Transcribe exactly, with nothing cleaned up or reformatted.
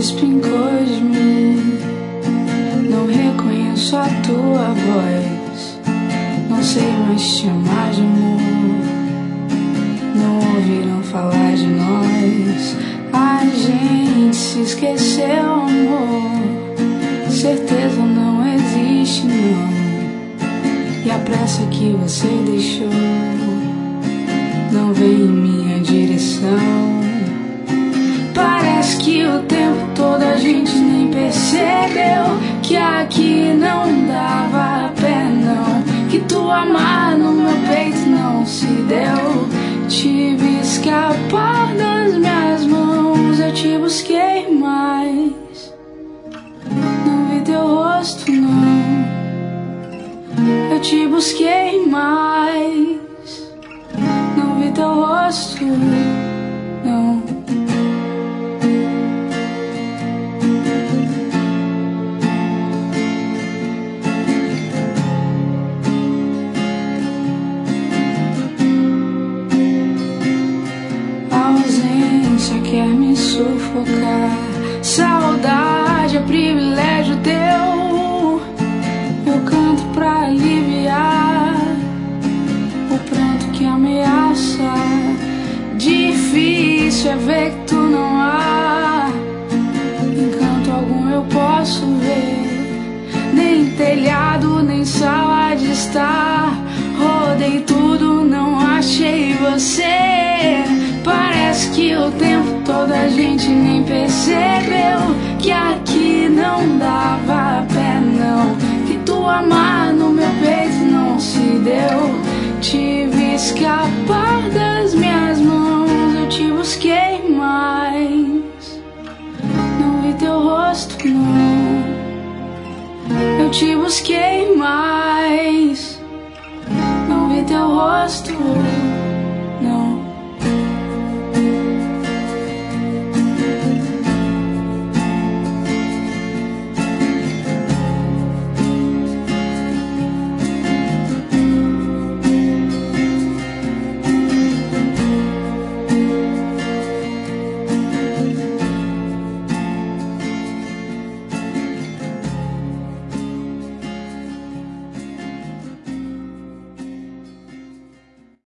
despencou de mim. Não reconheço a tua voz, não sei mais te chamar de amor. Não ouviram falar de nós, a gente se esqueceu, amor. Certeza não existe, não. E a pressa que você deixou não vem em minha direção. Parece que o tempo todo a gente nem percebeu que aqui não dava pé, não. Que tua amar no meu peito não se deu. Tive escapar das minhas mãos, eu te busquei mais. Não vi teu rosto, não. Eu te busquei mais. Não vi teu rosto, não. A ausência quer me sufocar. Saudade é privilégio teu. Eu canto pra aliviar o pranto que ameaça. Difícil é ver que tu não há. Encanto algum eu posso ver. Nem telhado, nem sala de estar. Rodei tudo, não achei você. Parece que o tempo todo a gente nem percebeu que aqui não dava pé, não. Que tu amar no meu peito não se deu. Tive escapar das minhas mãos, eu te busquei mais. Não vi teu rosto, não. Eu te busquei mais. Não vi teu rosto.